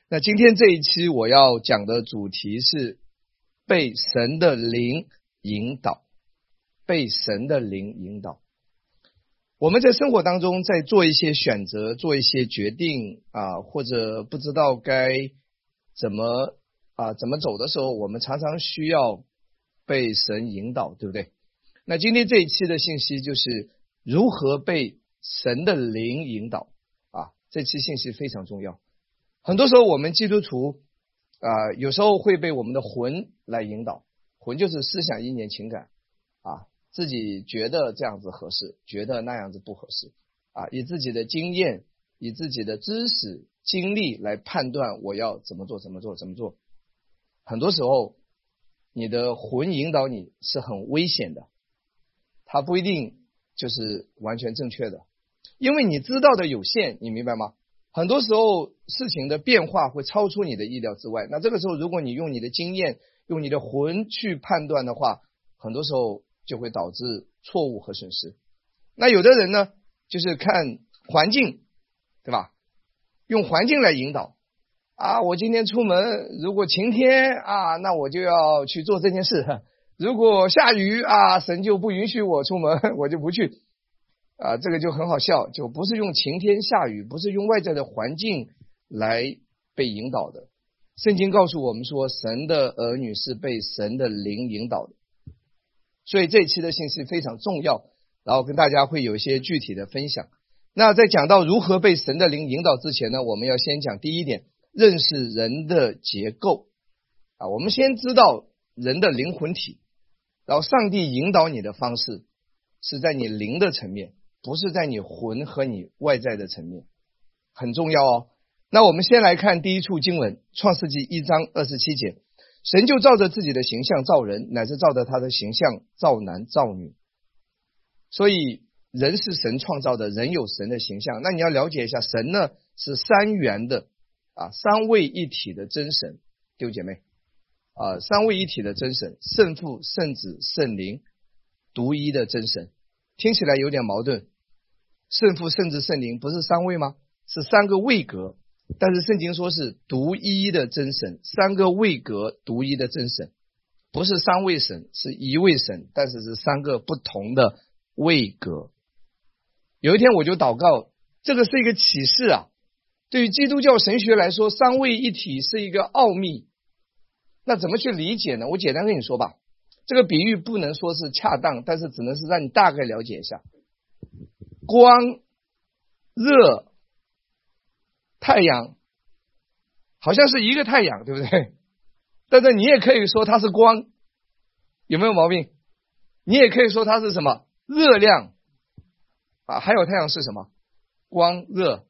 那今天这一期我要讲的主题是被神的灵引导。被神的灵引导。我们在生活当中在做一些选择，做一些决定或者不知道该怎么走的时候，我们常常需要被神引导，对不对？那今天这一期的信息就是如何被神的灵引导这期信息非常重要。很多时候我们基督徒有时候会被我们的魂来引导，魂就是思想、意念、情感自己觉得这样子合适，觉得那样子不合适以自己的经验，以自己的知识、经历来判断我要怎么做。很多时候你的魂引导你是很危险的，它不一定就是完全正确的，因为你知道的有限，你明白吗？很多时候事情的变化会超出你的意料之外，那这个时候如果你用你的经验，用你的魂去判断的话，很多时候就会导致错误和损失。那有的人呢，就是看环境，对吧？用环境来引导我今天出门，如果晴天那我就要去做这件事，如果下雨神就不允许我出门，我就不去这个就很好笑，就不是用晴天下雨，不是用外在的环境来被引导的。圣经告诉我们说，神的儿女是被神的灵引导的。所以这一期的信息非常重要，然后跟大家会有一些具体的分享。那在讲到如何被神的灵引导之前呢，我们要先讲第一点，认识人的结构我们先知道人的灵魂体，然后上帝引导你的方式是在你灵的层面，不是在你魂和你外在的层面，很重要哦。那我们先来看第一处经文，创世纪1章27节，神就照着自己的形象造人，乃是照着他的形象造男造女。所以人是神创造的，人有神的形象。那你要了解一下，神呢是三元的三位一体的真神，弟兄姐妹三位一体的真神，圣父、圣子、圣灵，独一的真神。听起来有点矛盾，圣父、圣子、圣灵不是三位吗？是三个位格，但是圣经说是独一的真神，三个位格独一的真神，不是三位神，是一位神，但是是三个不同的位格。有一天我就祷告，这个是一个启示对于基督教神学来说，三位一体是一个奥秘。那怎么去理解呢？我简单跟你说吧，这个比喻不能说是恰当，但是只能是让你大概了解一下。光、热、太阳好像是一个太阳，对不对？但是你也可以说它是光，有没有毛病？你也可以说它是什么？热量还有太阳是什么？光、热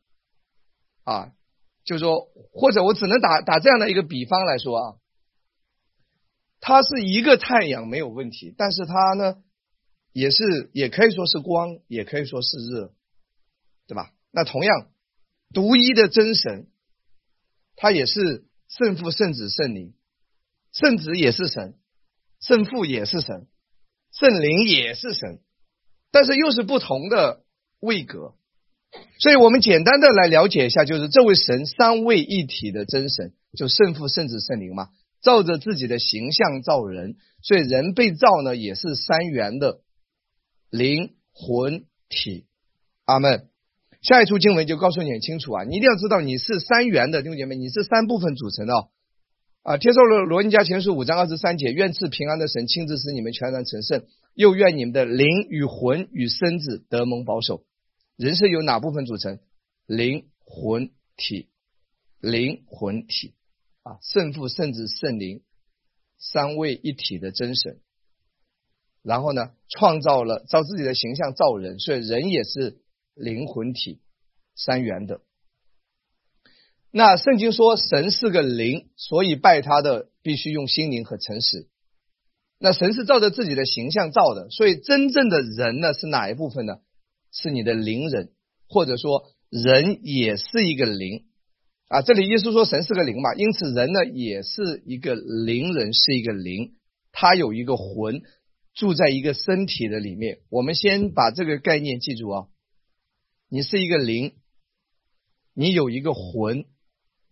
就是说，或者我只能打这样的一个比方来说它是一个太阳没有问题，但是它呢也可以说是光，也可以说是热，对吧？那同样独一的真神，他也是圣父、圣子、圣灵，圣子也是神，圣父也是神，圣灵也是神，但是又是不同的位格。所以我们简单的来了解一下，就是这位神三位一体的真神，就圣父、圣子、圣灵嘛，照着自己的形象造人，所以人被造呢也是三元的灵魂体。阿们。下一处经文就告诉你很清楚你一定要知道你是三元的，弟兄姐妹，你是三部分组成的帖撒罗尼迦前书5章23节，愿赐平安的神亲自使你们全然成圣，又愿你们的灵与魂与身子得蒙保守。人是由哪部分组成？灵魂体，灵魂体圣父、圣子、圣灵三位一体的真神。然后呢，创造了照自己的形象造人，所以人也是灵魂体三元的。那圣经说神是个灵，所以拜他的必须用心灵和诚实。那神是照着自己的形象造的，所以真正的人呢是哪一部分呢？是你的灵人，或者说人也是一个灵这里耶稣说神是个灵嘛，因此人呢也是一个灵人，是一个灵，他有一个魂住在一个身体的里面。我们先把这个概念记住你是一个灵，你有一个魂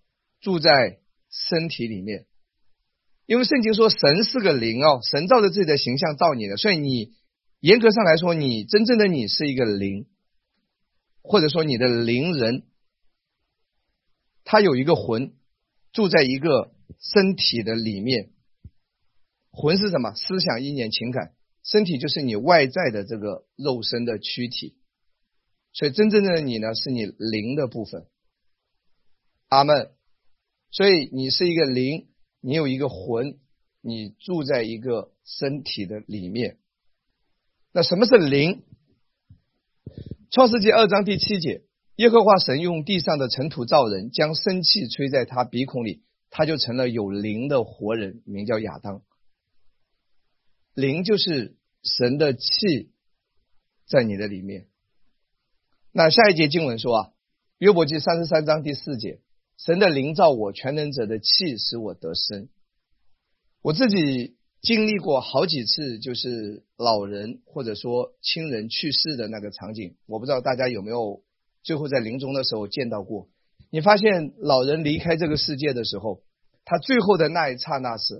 住在身体里面。因为圣经说神是个灵哦，神照着自己的形象造你的，所以你严格上来说，你真正的你是一个灵，或者说你的灵人，他有一个魂住在一个身体的里面。魂是什么？思想、意念、情感。身体就是你外在的这个肉身的躯体，所以真正的你呢，是你灵的部分。阿们。所以你是一个灵，你有一个魂，你住在一个身体的里面。那什么是灵？创世纪2章第7节，耶和华神用地上的尘土造人，将生气吹在他鼻孔里，他就成了有灵的活人，名叫亚当。灵就是神的气在你的里面。那下一节经文说啊，约伯记33章第4节，神的灵造我，全能者的气使我得生。我自己经历过好几次，就是老人或者说亲人去世的那个场景，我不知道大家有没有最后在临终的时候见到过。你发现老人离开这个世界的时候，他最后的那一刹那是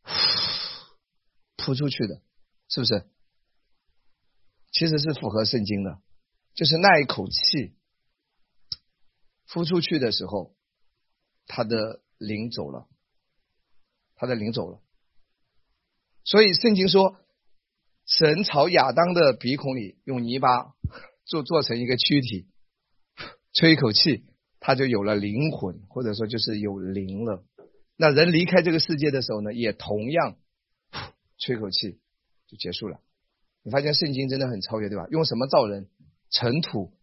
扑出去的，是不是？其实是符合圣经的，就是那一口气呼出去的时候，他的灵走了，他的灵走了。所以圣经说，神朝亚当的鼻孔里用泥巴做成一个躯体，吹一口气，他就有了灵魂，或者说就是有灵了。那人离开这个世界的时候呢，也同样吹口气就结束了。你发现圣经真的很超越，对吧？用什么造人？尘土。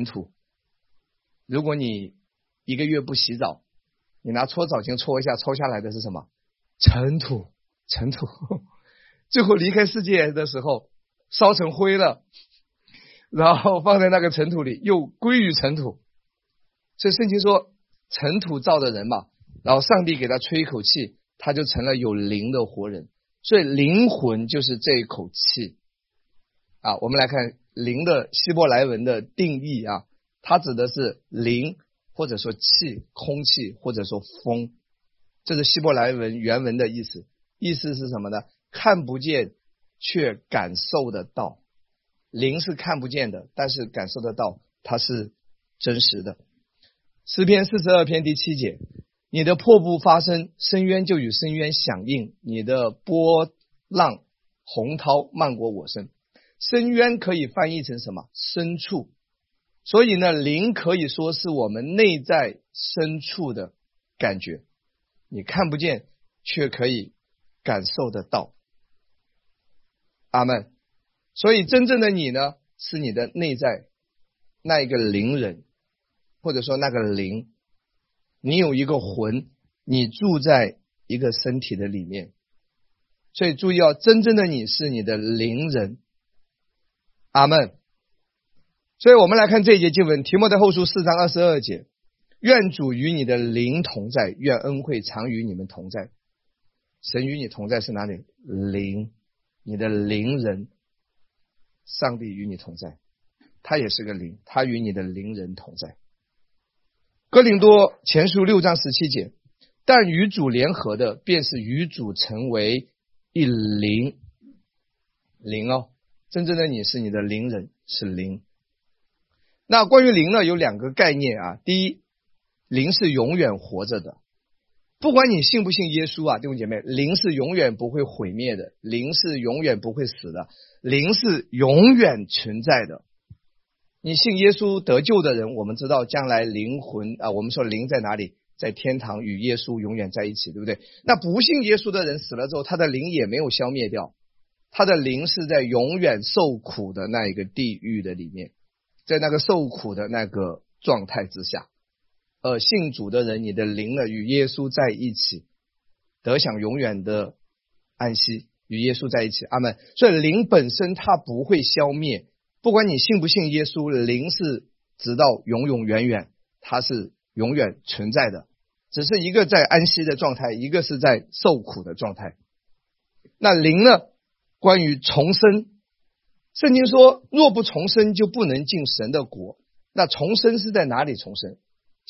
如果你1个月不洗澡，你拿搓澡巾搓一下，抽下来的是什么？尘土。最后离开世界的时候烧成灰了，然后放在那个尘土里，又归于尘土。所以圣经说尘土造的人嘛，然后上帝给他吹一口气，他就成了有灵的活人。所以灵魂就是这一口气啊。我们来看灵的希伯来文的定义啊，它指的是灵，或者说气、空气，或者说风。这是希伯来文原文的意思。意思是什么呢？看不见却感受得到。灵是看不见的，但是感受得到，它是真实的。诗篇42篇第7节，你的瀑布发声，深渊就与深渊响应，你的波浪洪涛漫过我身。深渊可以翻译成什么？深处。所以呢，灵可以说是我们内在深处的感觉，你看不见却可以感受得到。阿们。所以真正的你呢，是你的内在那一个灵人，或者说那个灵。你有一个魂，你住在一个身体的里面。所以注意哦，真正的你是你的灵人。阿们。所以我们来看这一节经文，提摩太后书4章22节，愿主与你的灵同在，愿恩惠常与你们同在。神与你同在是哪里？灵，你的灵人，上帝与你同在，他也是个灵，他与你的灵人同在。哥林多前书6章17节，但与主联合的，便是与主成为一灵。灵哦，真正的你是你的灵人，是灵。那关于灵呢，有2个概念啊。第一，灵是永远活着的，不管你信不信耶稣啊，弟兄姐妹，灵是永远不会毁灭的，灵是永远不会死的，灵是永远存在的。你信耶稣得救的人，我们知道将来灵魂啊，我们说灵在哪里？在天堂与耶稣永远在一起，对不对？那不信耶稣的人死了之后，他的灵也没有消灭掉，他的灵是在永远受苦的那一个地狱的里面，在那个受苦的那个状态之下。信主的人，你的灵呢与耶稣在一起，得享永远的安息，与耶稣在一起。阿们。所以灵本身它不会消灭，不管你信不信耶稣，灵是直到永永远远，它是永远存在的，只是一个在安息的状态，一个是在受苦的状态。那灵呢，关于重生，圣经说若不重生就不能进神的国。那重生是在哪里重生？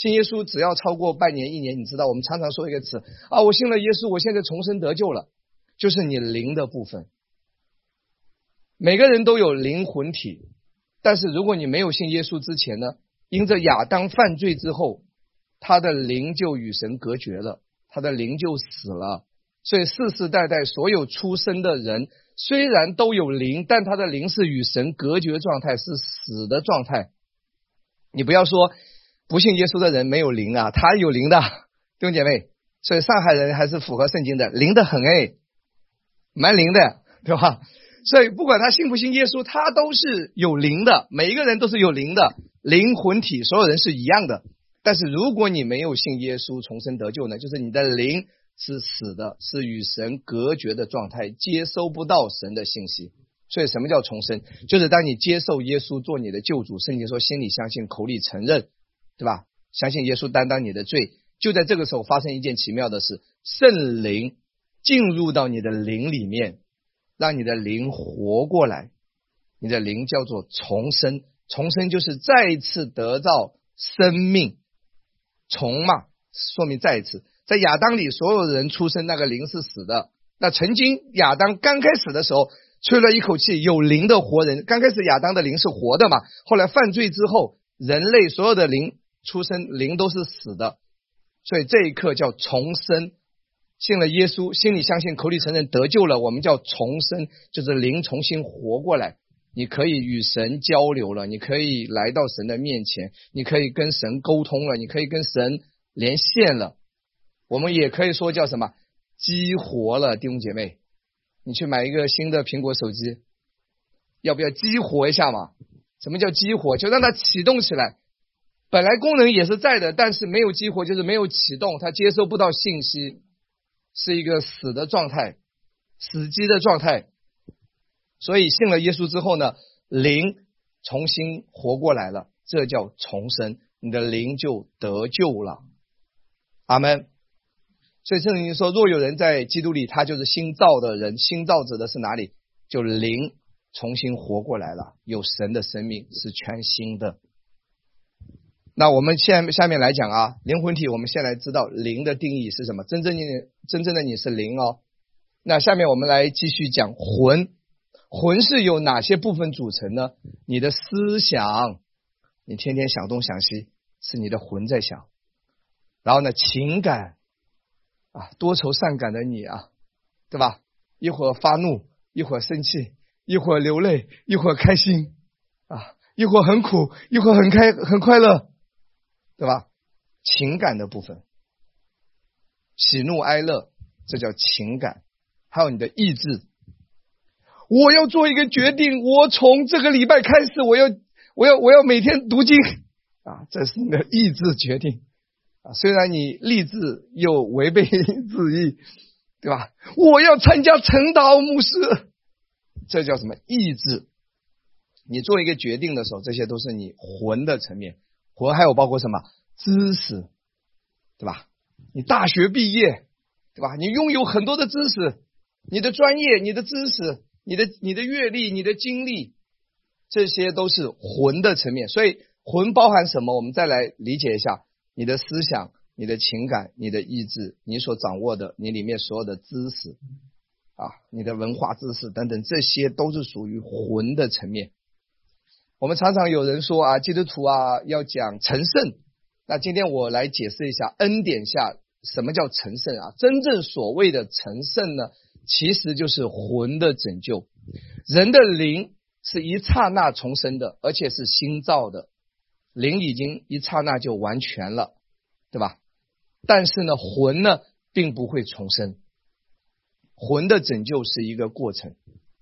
信耶稣只要超过半年、1年，你知道我们常常说一个词啊，我信了耶稣，我现在重生得救了，就是你灵的部分。每个人都有灵魂体，但是如果你没有信耶稣之前呢，因着亚当犯罪之后，他的灵就与神隔绝了，他的灵就死了。所以世世代代所有出生的人虽然都有灵，但他的灵是与神隔绝状态，是死的状态。你不要说不信耶稣的人没有灵啊，他有灵的，弟兄姐妹。所以上海人还是符合圣经的，灵的很蛮灵的，对吧？所以不管他信不信耶稣，他都是有灵的，每一个人都是有灵的，灵魂体所有人是一样的。但是如果你没有信耶稣重生得救呢，就是你的灵是死的，是与神隔绝的状态，接收不到神的信息。所以什么叫重生？就是当你接受耶稣做你的救主，圣经说心里相信口里承认，对吧？相信耶稣担当你的罪，就在这个时候发生一件奇妙的事，圣灵进入到你的灵里面，让你的灵活过来。你的灵叫做重生，重生就是再一次得到生命，重嘛，说明再一次。在亚当里所有人出生那个灵是死的，那曾经亚当刚开始的时候吹了一口气，有灵的活人，刚开始亚当的灵是活的嘛，后来犯罪之后，人类所有的灵出生灵都是死的，所以这一刻叫重生。信了耶稣，心里相信口里承认得救了，我们叫重生，就是灵重新活过来，你可以与神交流了，你可以来到神的面前，你可以跟神沟通了，你可以跟神连线了。我们也可以说叫什么激活了。弟兄姐妹，你去买一个新的苹果手机，要不要激活一下嘛？什么叫激活？就让它启动起来，本来功能也是在的，但是没有激活就是没有启动，它接收不到信息，是一个死的状态，死机的状态。所以信了耶稣之后呢，灵重新活过来了，这叫重生，你的灵就得救了。阿们。所以圣经说，若有人在基督里，他就是新造的人。新造者的是哪里？就灵重新活过来了，有神的生命，是全新的。那我们下面来讲啊，灵魂体我们先来知道灵的定义是什么。真正的你是灵哦。那下面我们来继续讲魂。魂是由哪些部分组成呢？你的思想，你天天想东想西，是你的魂在想。然后呢，情感啊，多愁善感的你啊，对吧？一会儿发怒，一会儿生气，一会儿流泪，一会儿开心啊，一会儿很苦，一会儿很快乐，对吧？情感的部分，喜怒哀乐，这叫情感。还有你的意志，我要做一个决定，我从这个礼拜开始，我要每天读经啊，这是你的意志决定啊。虽然你立志又违背自意，对吧？我要参加晨祷牧师，这叫什么意志？你做一个决定的时候，这些都是你魂的层面。魂还有包括什么？知识，对吧？你大学毕业，对吧？你拥有很多的知识，你的专业，你的知识，你的阅历，你的经历，这些都是魂的层面。所以魂包含什么？我们再来理解一下。你的思想，你的情感，你的意志，你所掌握的，你里面所有的知识啊，你的文化知识等等，这些都是属于魂的层面。我们常常有人说啊，基督徒啊要讲成圣，那今天我来解释一下恩典下什么叫成圣啊。真正所谓的成圣呢，其实就是魂的拯救。人的灵是一刹那重生的，而且是新造的，灵已经一刹那就完全了，对吧？但是呢，魂呢并不会重生，魂的拯救是一个过程。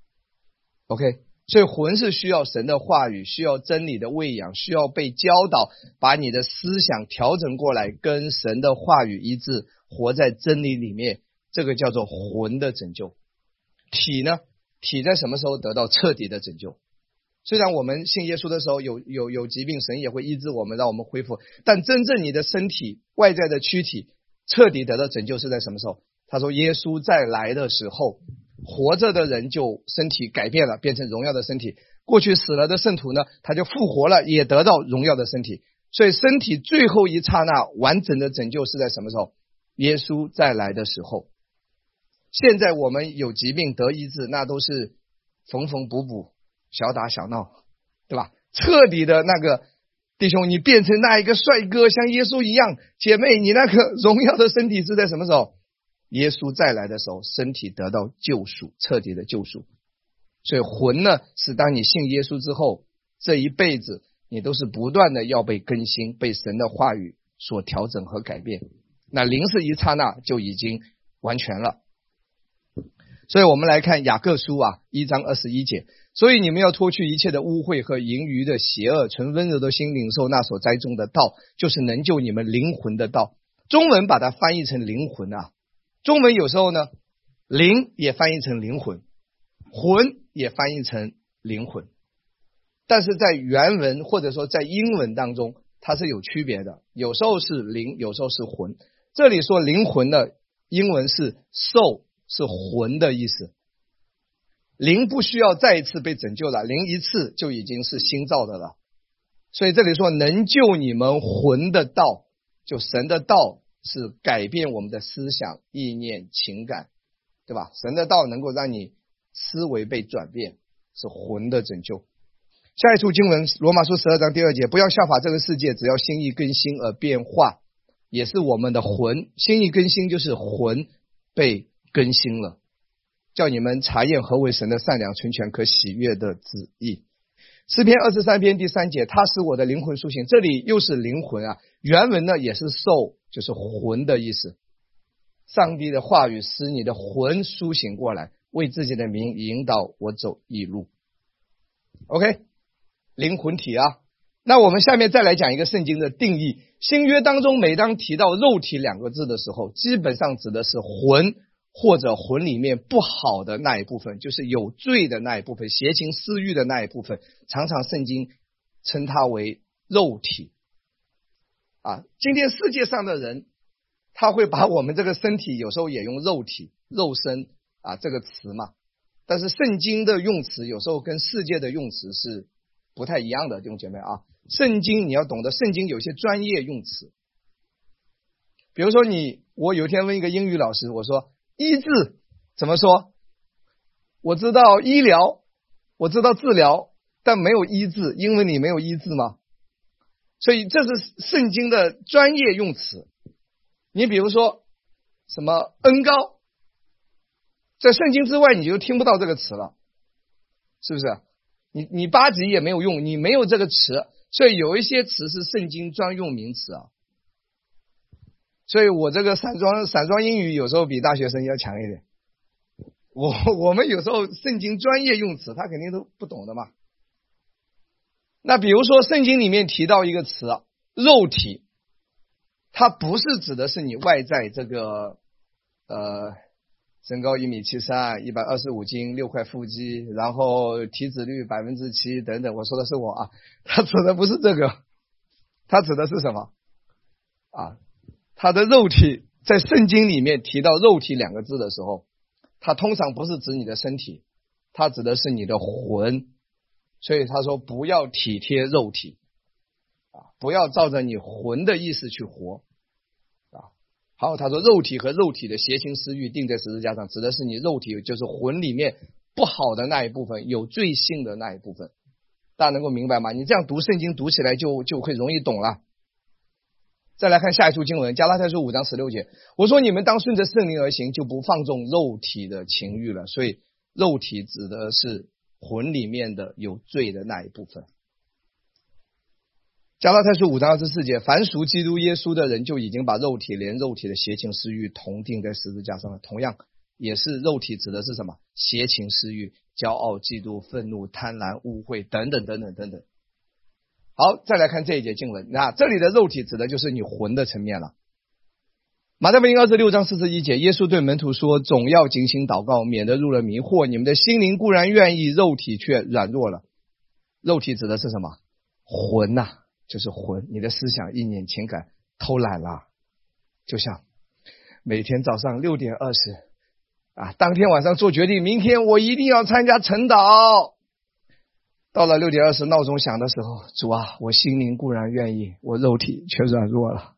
OK， 所以魂是需要神的话语，需要真理的喂养，需要被教导，把你的思想调整过来，跟神的话语一致，活在真理里面，这个叫做魂的拯救。体呢，体在什么时候得到彻底的拯救？虽然我们信耶稣的时候有疾病，神也会医治我们，让我们恢复，但真正你的身体外在的躯体彻底得到拯救是在什么时候？他说耶稣再来的时候，活着的人就身体改变了，变成荣耀的身体。过去死了的圣徒呢，他就复活了，也得到荣耀的身体。 所以身体最后一刹那完整的拯救是在什么时候？耶稣再来的时候。现在我们有疾病得医治，那都是缝缝补补，小打小闹，对吧？彻底的那个弟兄，你变成那一个帅哥，像耶稣一样。姐妹，你那个荣耀的身体是在什么时候？耶稣再来的时候，身体得到救赎，彻底的救赎。所以魂呢，是当你信耶稣之后，这一辈子你都是不断的要被更新，被神的话语所调整和改变。那灵是一刹那就已经完全了。所以我们来看雅各书1章21节，所以你们要脱去一切的污秽和盈余的邪恶，存温柔的心领受那所栽种的道，就是能救你们灵魂的道。中文把它翻译成灵魂中文有时候呢，灵也翻译成灵魂，魂也翻译成灵魂，但是在原文或者说在英文当中它是有区别的，有时候是灵，有时候是魂。这里说灵魂的英文是 soul， 是魂的意思。灵不需要再一次被拯救了，灵一次就已经是新造的了。所以这里说能救你们魂的道，就神的道是改变我们的思想、意念、情感，对吧？神的道能够让你思维被转变，是魂的拯救。下一处经文罗马书12章第2节，不要效法这个世界，只要心意更新而变化，也是我们的魂。心意更新就是魂被更新了，叫你们查验何为神的善良、纯全、可喜悦的旨意。诗篇23篇第3节，他使我的灵魂苏醒。这里又是灵魂原文呢也是 soul， 就是魂的意思。上帝的话语使你的魂苏醒过来，为自己的名引导我走义路。 OK， 灵魂体那我们下面再来讲一个圣经的定义。新约当中每当提到肉体两个字的时候，基本上指的是魂，或者魂里面不好的那一部分，就是有罪的那一部分，邪情私欲的那一部分，常常圣经称它为肉体今天世界上的人他会把我们这个身体有时候也用肉体、肉身这个词嘛，但是圣经的用词有时候跟世界的用词是不太一样的，弟兄姐妹圣经你要懂得，圣经有些专业用词。比如说我有一天问一个英语老师，我说医治怎么说？我知道医疗，我知道治疗，但没有医治，英文里没有医治吗？所以这是圣经的专业用词。你比如说什么恩膏，在圣经之外你就听不到这个词了，是不是？你8级也没有用，你没有这个词，所以有一些词是圣经专用名词所以我这个散装英语有时候比大学生要强一点。我们有时候圣经专业用词他肯定都不懂的嘛。那比如说圣经里面提到一个词肉体，它不是指的是你外在这个身高1.73米125斤6块腹肌，然后体脂率7%等等，我说的是我它指的不是这个，它指的是什么它的肉体，在圣经里面提到肉体两个字的时候，它通常不是指你的身体，它指的是你的魂。所以他说不要体贴肉体不要照着你魂的意思去活好，他说肉体和肉体的邪情私欲钉在十字架上，指的是你肉体，就是魂里面不好的那一部分，有罪性的那一部分。大家能够明白吗？你这样读圣经读起来就会容易懂了。再来看下一处经文，加拉太书5章16节，我说你们当顺着圣灵而行，就不放纵肉体的情欲了。所以肉体指的是魂里面的有罪的那一部分。加拉太书5章24节，凡属基督耶稣的人就已经把肉体连肉体的邪情私欲同钉在十字架上了。同样也是肉体指的是什么？邪情私欲、骄傲、嫉妒、愤怒、贪婪、污秽等等等等等等。好，再来看这一节经文，那这里的肉体指的就是你魂的层面了。马太福音26章41节，耶稣对门徒说，总要警醒祷告，免得入了迷惑。你们的心灵固然愿意，肉体却软弱了。肉体指的是什么？魂就是魂，你的思想、意念、情感偷懒了。就像每天早上6点20当天晚上做决定，明天我一定要参加晨祷。 到了6:20闹钟响的时候，主啊，我心灵固然愿意，我肉体却软弱了。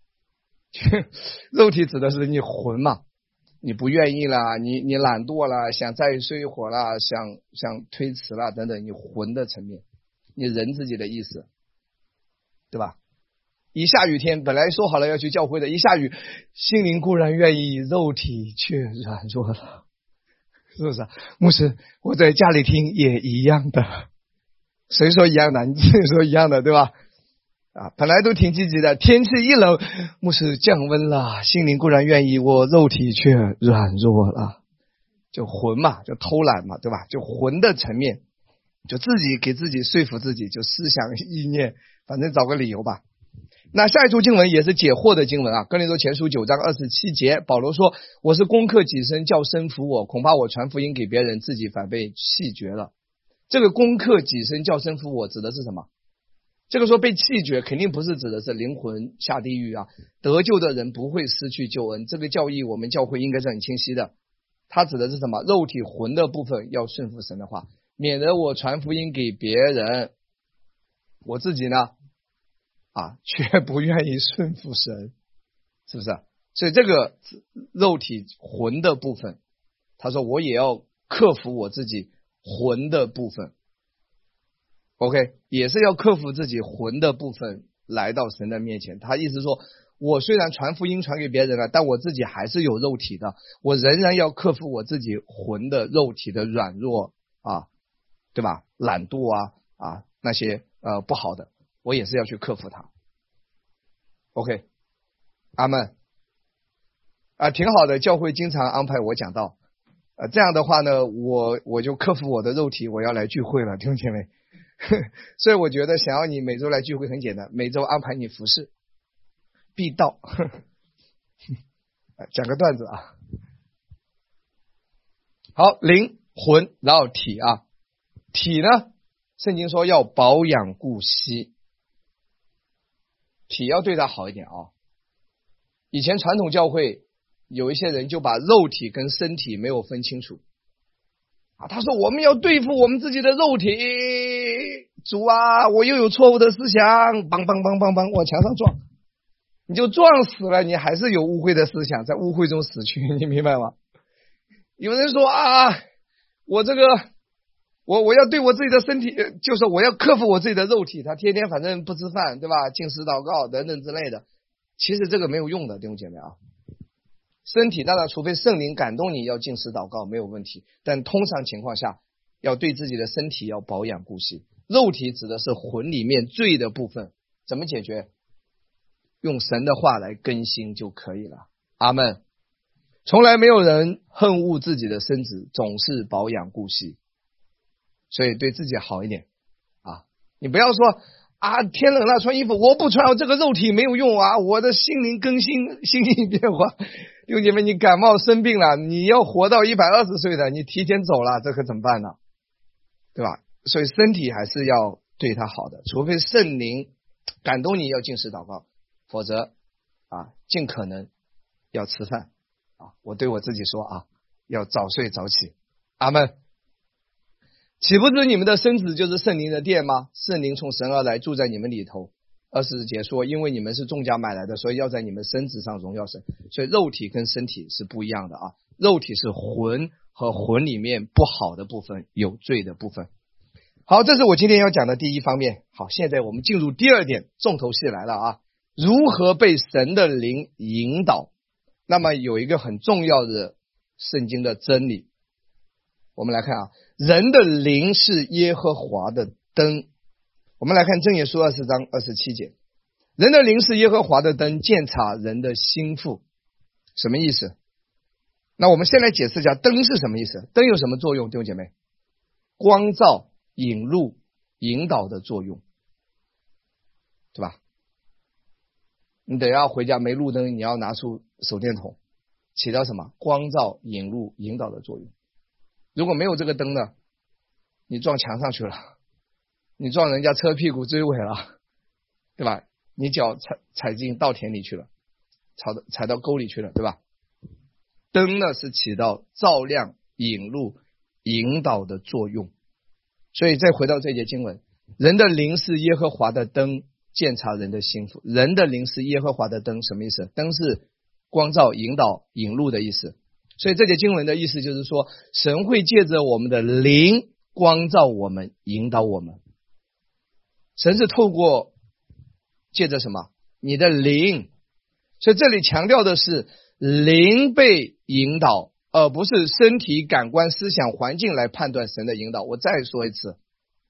肉体指的是你魂嘛，你不愿意啦，你懒惰啦，想再睡一会儿啦，想推迟啦等等，你魂的层面，你人自己的意思，对吧？一下雨天，本来说好了要去教会的，一下雨，心灵固然愿意，肉体却软弱了，是不是？牧师，我在家里听也一样的，谁说一样的？你自己说一样的，对吧？本来都挺积极的，天气一冷，牧师降温了，心灵固然愿意，我肉体却软弱了，就魂嘛，就偷懒嘛，对吧？就魂的层面，就自己给自己说服自己，就思想意念，反正找个理由吧。那下一处经文也是解惑的经文啊，哥林多前书9章27节，保罗说：“我是攻克己身，叫身服我，恐怕我传福音给别人，自己反被弃绝了。”这个攻克己身，叫身服我，指的是什么？这个说被弃绝，肯定不是指的是灵魂下地狱啊，得救的人不会失去救恩，这个教义我们教会应该是很清晰的。它指的是什么？肉体魂的部分要顺服神的话，免得我传福音给别人，我自己呢却不愿意顺服神，是不是？所以这个肉体魂的部分，他说我也要克服我自己魂的部分。OK， 也是要克服自己魂的部分来到神的面前。他意思说，我虽然传福音传给别人了，但我自己还是有肉体的，我仍然要克服我自己魂的肉体的软弱对吧？懒惰那些不好的，我也是要去克服它。OK， 阿们挺好的，教会经常安排我讲道，这样的话呢，我就克服我的肉体，我要来聚会了，弟兄姐妹。所以我觉得想要你每周来聚会很简单，每周安排你服侍必到。讲个段子啊，好，灵魂然后体体呢，圣经说要保养顾惜，体要对他好一点以前传统教会有一些人就把肉体跟身体没有分清楚他说我们要对付我们自己的肉体，主啊，我又有错误的思想，梆梆梆梆梆往墙上撞，你就撞死了，你还是有污秽的思想，在污秽中死去，你明白吗？有人说我这个我要对我自己的身体，就是我要克服我自己的肉体，他天天反正不吃饭，对吧？禁食祷告等等之类的，其实这个没有用的，弟兄姐妹身体当然除非圣灵感动你要禁食祷告没有问题，但通常情况下要对自己的身体要保养顾惜。肉体指的是魂里面罪的部分，怎么解决？用神的话来更新就可以了。阿们。从来没有人恨恶自己的身子，总是保养顾惜，所以对自己好一点你不要说天冷了穿衣服，我不穿，这个肉体没有用我的心灵更新，心境变化。弟兄姐妹，你感冒生病了，你要活到120岁的，你提前走了，这可怎么办呢？对吧？所以身体还是要对他好的，除非圣灵感动你要禁食祷告，否则尽可能要吃饭我对我自己说要早睡早起。阿们。岂不知你们的身子就是圣灵的殿吗？圣灵从神而来，住在你们里头。20节说，因为你们是重价买来的，所以要在你们身子上荣耀神。所以肉体跟身体是不一样的肉体是魂和魂里面不好的部分，有罪的部分。好，这是我今天要讲的第一方面。好，现在我们进入第二点，重头戏来了如何被神的灵引导。那么有一个很重要的圣经的真理，我们来看人的灵是耶和华的灯。我们来看箴言书24章27节，人的灵是耶和华的灯，鉴察人的心腹。什么意思？那我们先来解释一下灯是什么意思。灯有什么作用？弟兄姐妹，光照、引路、引导的作用，对吧？你等一下回家没路灯，你要拿出手电筒，起到什么？光照、引路、引导的作用。如果没有这个灯呢，你撞墙上去了，你撞人家车屁股追尾了，对吧？你脚踩进稻田里去了，踩到沟里去了，对吧？灯呢是起到照亮、引路、引导的作用。 所以再回到这节经文，人的灵是耶和华的灯，鉴察人的心腹。人的灵是耶和华的灯，什么意思？灯是光照、引导、引路的意思。所以这节经文的意思就是说，神会借着我们的灵光照我们，引导我们。神是透过借着什么？你的灵。所以这里强调的是灵被引导，而不是身体、感官、思想、环境来判断神的引导。我再说一次，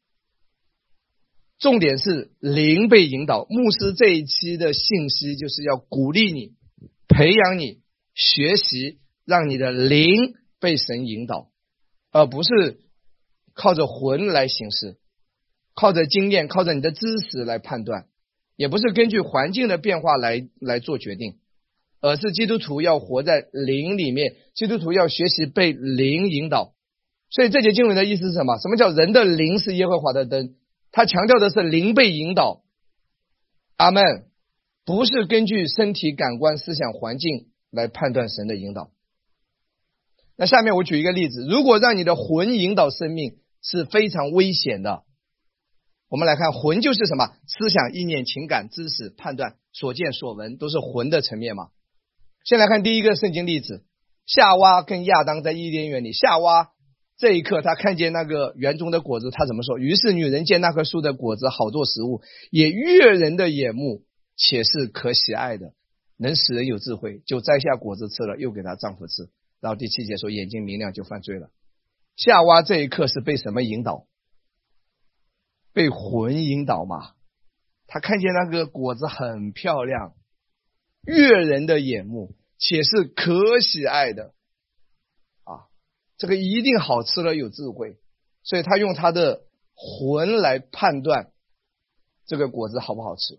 重点是灵被引导。牧师这一期的信息就是要鼓励你，培养你，学习，让你的灵被神引导，而不是靠着魂来行事，靠着经验，靠着你的知识来判断，也不是根据环境的变化来做决定，而是基督徒要活在灵里面，基督徒要学习被灵引导。所以这节经文的意思是什么？什么叫人的灵是耶和华的灯？他强调的是灵被引导。阿们。不是根据身体、感官、思想、环境来判断神的引导。那下面我举一个例子，如果让你的魂引导生命是非常危险的。我们来看，魂就是什么？思想、意念、情感、知识、判断、所见所闻，都是魂的层面嘛。先来看第一个圣经例子，夏娃跟亚当在伊甸园里，夏娃这一刻他看见那个园中的果子，他怎么说？于是女人见那棵树的果子好做食物，也悦人的眼目，且是可喜爱的，能使人有智慧，就摘下果子吃了，又给她丈夫吃。然后第7节说眼睛明亮，就犯罪了。夏娃这一刻是被什么引导？被魂引导嘛。她看见那个果子很漂亮，悦人的眼目，且是可喜爱的啊，这个一定好吃了，有智慧。所以她用她的魂来判断这个果子好不好吃。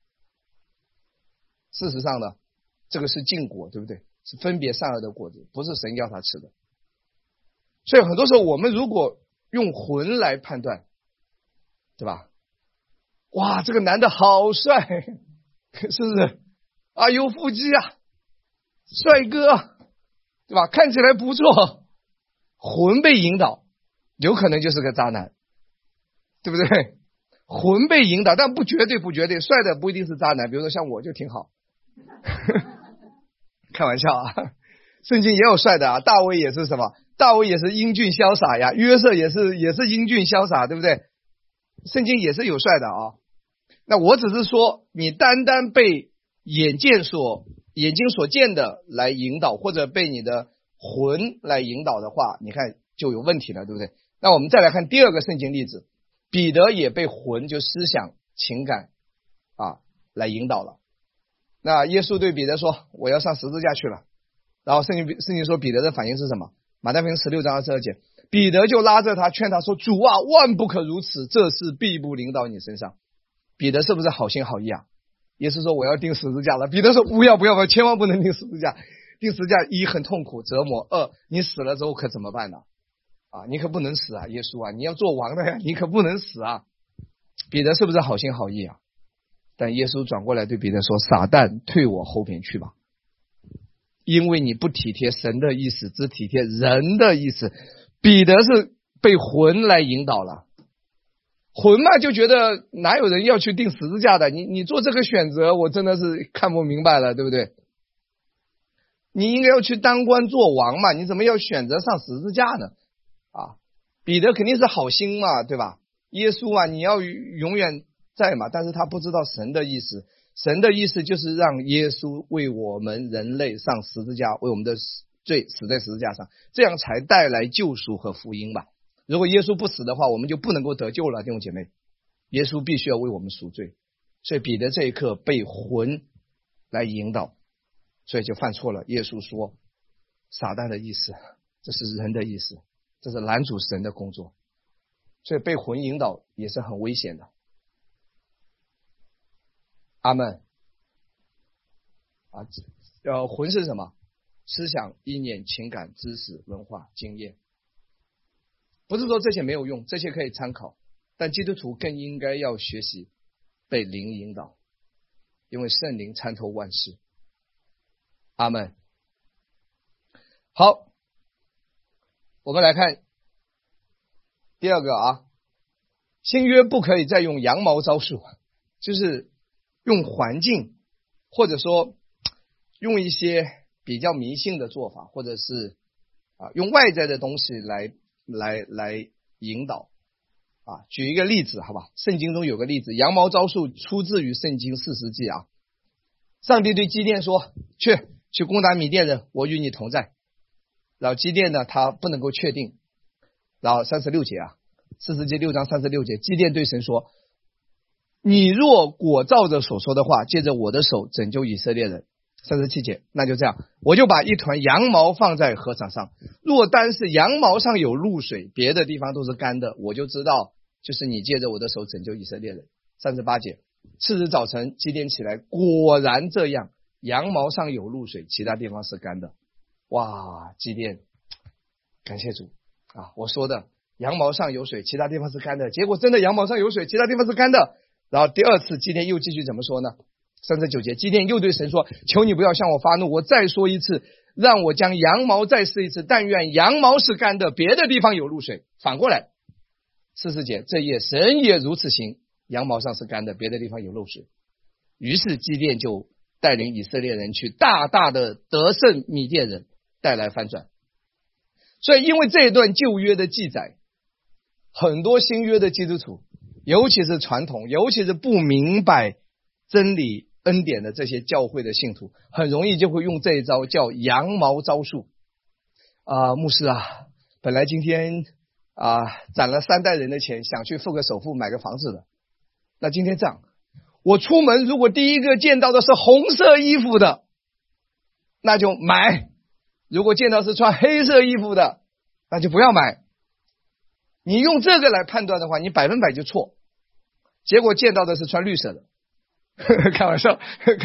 事实上呢，这个是禁果，对不对？是分别善恶的果子，不是神要他吃的。所以很多时候我们如果用魂来判断，对吧？哇，这个男的好帅，是不是啊？有腹肌啊，帅哥，对吧？看起来不错，魂被引导，有可能就是个渣男，对不对？魂被引导，但不绝对，帅的不一定是渣男，比如说像我就挺好。开玩笑啊，圣经也有帅的啊，大卫也是什么？大卫也是英俊潇洒呀，约瑟也是英俊潇洒，对不对？圣经也是有帅的啊。那我只是说，你单单被眼睛所见的来引导，或者被你的魂来引导的话，你看就有问题了，对不对？那我们再来看第二个圣经例子，彼得也被魂，就思想、情感啊来引导了。那耶稣对彼得说：“我要上十字架去了。”然后圣经说彼得的反应是什么？马太福音16章22节，彼得就拉着他劝他说：“主啊，万不可如此，这事必不临到你身上。”彼得是不是好心好意啊？耶稣说：“我要钉十字架了。”彼得说：“不要，千万不能钉十字架。钉十字架一很痛苦折磨，二你死了之后可怎么办呢？啊，你可不能死啊，耶稣啊，你要做王的呀，你可不能死啊。”彼得是不是好心好意啊？但耶稣转过来对彼得说：“撒旦，退我后边去吧，因为你不体贴神的意思，只体贴人的意思。”彼得是被魂来引导了，魂嘛就觉得哪有人要去钉十字架的，你做这个选择我真的是看不明白了，对不对？你应该要去当官做王嘛，你怎么要选择上十字架呢？啊，彼得肯定是好心嘛，对吧？耶稣啊，你要永远在嘛，但是他不知道神的意思。神的意思就是让耶稣为我们人类上十字架，为我们的罪死在十字架上，这样才带来救赎和福音吧。如果耶稣不死的话，我们就不能够得救了，弟兄姐妹。耶稣必须要为我们赎罪，所以彼得这一刻被魂来引导，所以就犯错了。耶稣说撒旦的意思，这是人的意思，这是拦阻神的工作，所以被魂引导也是很危险的。阿们啊，魂是什么？思想、意念、情感、知识、文化、经验。不是说这些没有用，这些可以参考，但基督徒更应该要学习被灵引导，因为圣灵参透万事。阿们。好，我们来看第二个啊， 新约不可以再用羊毛招数，就是用环境，或者说用一些比较迷信的做法，或者是用外在的东西来引导。举一个例子好吧，圣经中有个例子，羊毛招数出自于圣经士师记啊。上帝对基甸说，去攻打米甸人，我与你同在。然后基甸呢，他不能够确定。然后36节士师记6章36节，基甸对神说，你若果照着所说的话，借着我的手拯救以色列人。37节，那就这样，我就把一团羊毛放在禾场上，若单是羊毛上有露水，别的地方都是干的，我就知道就是你借着我的手拯救以色列人。38节，次日早晨基甸起来，果然这样，羊毛上有露水，其他地方是干的。哇，基甸感谢主我说的羊毛上有水，其他地方是干的，结果真的羊毛上有水，其他地方是干的。然后第二次基甸又继续怎么说呢？39节，基甸又对神说，求你不要向我发怒，我再说一次，让我将羊毛再试一次，但愿羊毛是干的，别的地方有露水。反过来40节，这夜神也如此行，羊毛上是干的，别的地方有露水。于是基甸就带领以色列人去大大的得胜米甸人，带来翻转。所以因为这一段旧约的记载，很多新约的基督徒，尤其是传统，尤其是不明白真理恩典的这些教会的信徒，很容易就会用这一招叫羊毛招数。牧师本来今天攒了3代人的钱，想去付个首付买个房子的，那今天这样，我出门如果第一个见到的是红色衣服的，那就买，如果见到是穿黑色衣服的，那就不要买。你用这个来判断的话，你100%就错，结果见到的是穿绿色的开玩笑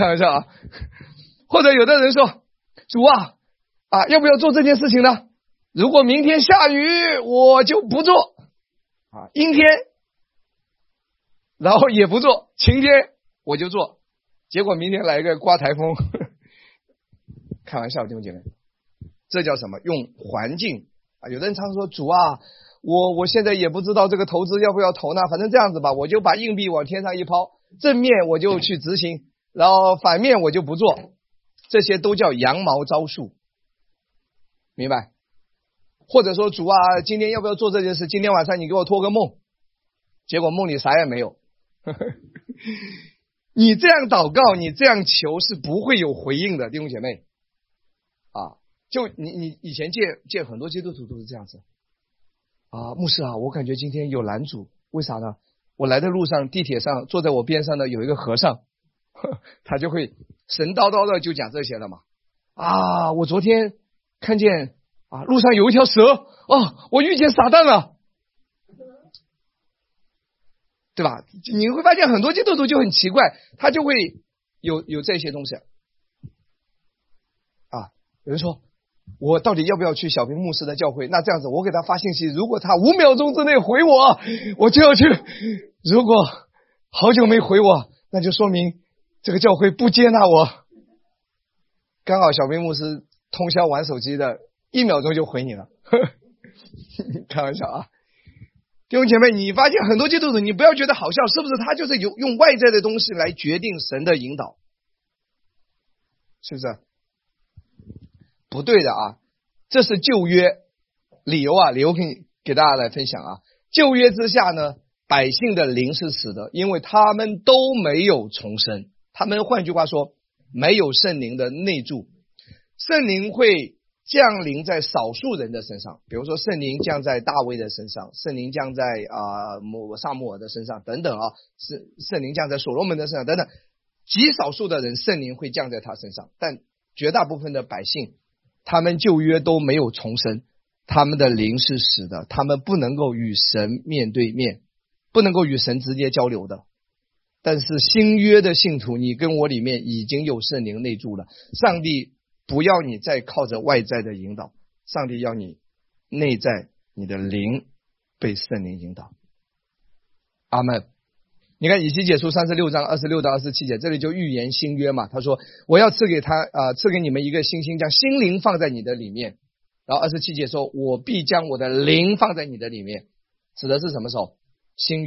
或者有的人说，主要不要做这件事情呢？如果明天下雨我就不做阴天然后也不做，晴天我就做，结果明天来一个刮台风开玩笑，弟兄姐妹，这叫什么？用环境有的人常说，主我现在也不知道这个投资要不要投呢，反正这样子吧，我就把硬币往天上一抛，正面我就去执行，然后反面我就不做，这些都叫羊毛招数，明白？或者说，主今天要不要做这件事？今天晚上你给我托个梦，结果梦里啥也没有你这样祷告，你这样求是不会有回应的，弟兄姐妹就你以前见很多基督徒都是这样子牧师我感觉今天有拦阻，为啥呢？我来的路上地铁上坐在我边上的有一个和尚他就会神叨叨的就讲这些了嘛我昨天看见路上有一条蛇我遇见撒旦了，对吧？你会发现很多基督徒就很奇怪，他就会有这些东西有人说我到底要不要去小平牧师的教会？那这样子，我给他发信息，如果他5秒钟之内回我就要去，如果好久没回我，那就说明这个教会不接纳我。刚好小平牧师通宵玩手机的，1秒钟就回你了开玩笑弟兄姐妹，你发现很多基督徒，你不要觉得好笑，是不是？他就是用外在的东西来决定神的引导，是不是？不对的这是旧约理由理由可以给大家来分享旧约之下呢，百姓的灵是死的，因为他们都没有重生，他们换句话说没有圣灵的内住，圣灵会降临在少数人的身上，比如说圣灵降在大卫的身上，圣灵降在撒母耳的身上等等圣灵降在所罗门的身上等等，极少数的人圣灵会降在他身上，但绝大部分的百姓他们旧约都没有重生，他们的灵是死的，他们不能够与神面对面，不能够与神直接交流的。但是新约的信徒，你跟我里面已经有圣灵内住了，上帝不要你再靠着外在的引导，上帝要你内在你的灵被圣灵引导。阿们。你看以西结书36章26到27节，这里就预言新约嘛，他说我要赐给你们一个新心，将心灵放在你的里面。然后27节说我必将我的灵放在你的里面，指的是什么时候？新约